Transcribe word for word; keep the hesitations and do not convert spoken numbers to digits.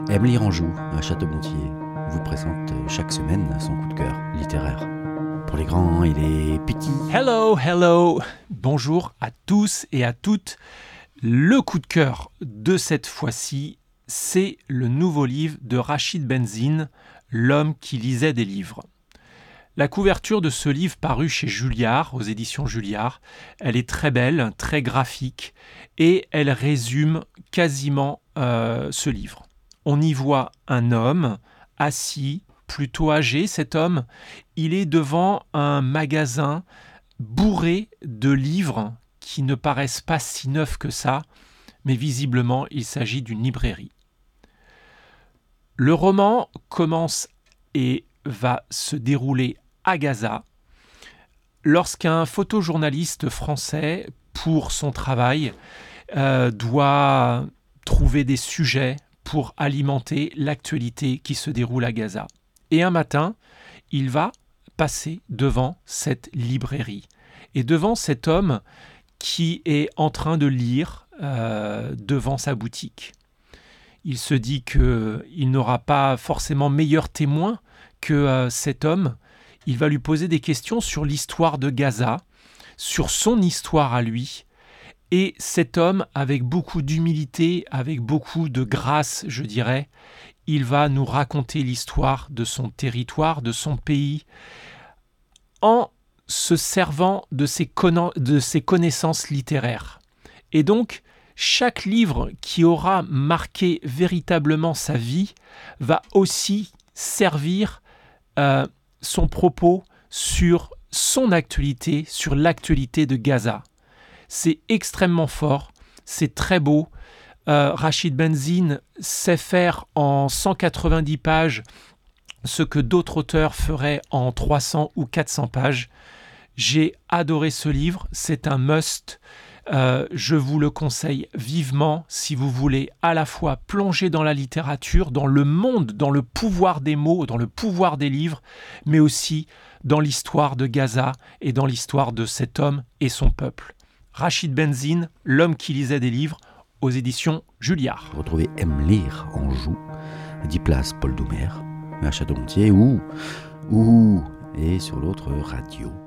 Emily Ranjou, à Château-Gontier, vous présente chaque semaine son coup de cœur littéraire. Pour les grands et les petits. Hello, hello. Bonjour à tous et à toutes. Le coup de cœur de cette fois-ci, c'est le nouveau livre de Rachid Benzine, L'homme qui lisait des livres. La couverture de ce livre paru chez Julliard, aux éditions Julliard, elle est très belle, très graphique et elle résume quasiment euh, ce livre. On y voit un homme assis, plutôt âgé cet homme. Il est devant un magasin bourré de livres qui ne paraissent pas si neufs que ça, mais visiblement il s'agit d'une librairie. Le roman commence et va se dérouler à Gaza, lorsqu'un photojournaliste français, pour son travail, euh, doit trouver des sujets pour alimenter l'actualité qui se déroule à Gaza. Et un matin, il va passer devant cette librairie et devant cet homme qui est en train de lire euh, devant sa boutique. Il se dit qu'il n'aura pas forcément meilleur témoin que euh, cet homme. Il va lui poser des questions sur l'histoire de Gaza, sur son histoire à lui. Et cet homme, avec beaucoup d'humilité, avec beaucoup de grâce, je dirais, il va nous raconter l'histoire de son territoire, de son pays, en se servant de ses, conna- de ses connaissances littéraires. Et donc, chaque livre qui aura marqué véritablement sa vie va aussi servir euh, son propos sur son actualité, sur l'actualité de Gaza. C'est extrêmement fort, c'est très beau. Euh, Rachid Benzine sait faire en cent quatre-vingt-dix pages ce que d'autres auteurs feraient en trois cents ou quatre cents pages. J'ai adoré ce livre, c'est un must. Euh, je vous le conseille vivement si vous voulez à la fois plonger dans la littérature, dans le monde, dans le pouvoir des mots, dans le pouvoir des livres, mais aussi dans l'histoire de Gaza et dans l'histoire de cet homme et son peuple. Rachid Benzine, L'homme qui lisait des livres, aux éditions Julliard. Retrouvez Emily Ranjou, dix places Paul Doumer, à Château-Gontier ou, ou, et sur l'autre radio.